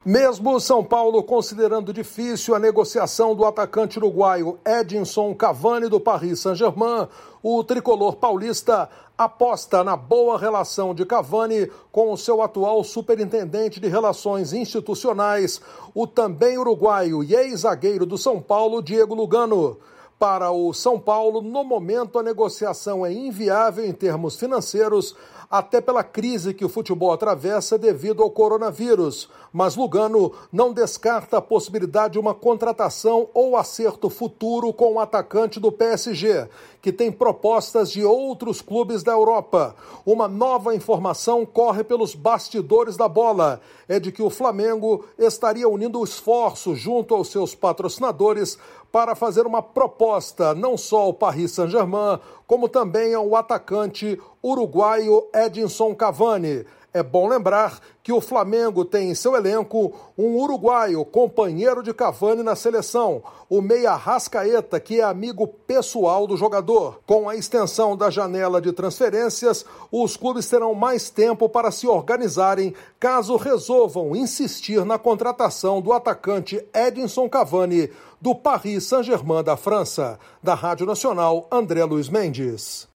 Mesmo São Paulo considerando difícil a negociação do atacante uruguaio Edinson Cavani do Paris Saint-Germain, o tricolor paulista aposta na boa relação de Cavani com o seu atual superintendente de relações institucionais, o também uruguaio e ex-zagueiro do São Paulo, Diego Lugano. Para o São Paulo, no momento, a negociação é inviável em termos financeiros, até pela crise que o futebol atravessa devido ao coronavírus. Mas Lugano não descarta a possibilidade de uma contratação ou acerto futuro com o atacante do PSG, que tem propostas de outros clubes da Europa. Uma nova informação corre pelos bastidores da bola. É de que o Flamengo estaria unindo esforços junto aos seus patrocinadores para fazer uma proposta não só ao Paris Saint-Germain, como também ao atacante uruguaio Edinson Cavani. É bom lembrar que o Flamengo tem em seu elenco um uruguaio, companheiro de Cavani na seleção, o meia Arrascaeta, que é amigo pessoal do jogador. Com a extensão da janela de transferências, os clubes terão mais tempo para se organizarem caso resolvam insistir na contratação do atacante Edinson Cavani do Paris Saint-Germain da França. Da Rádio Nacional, André Luiz Mendes.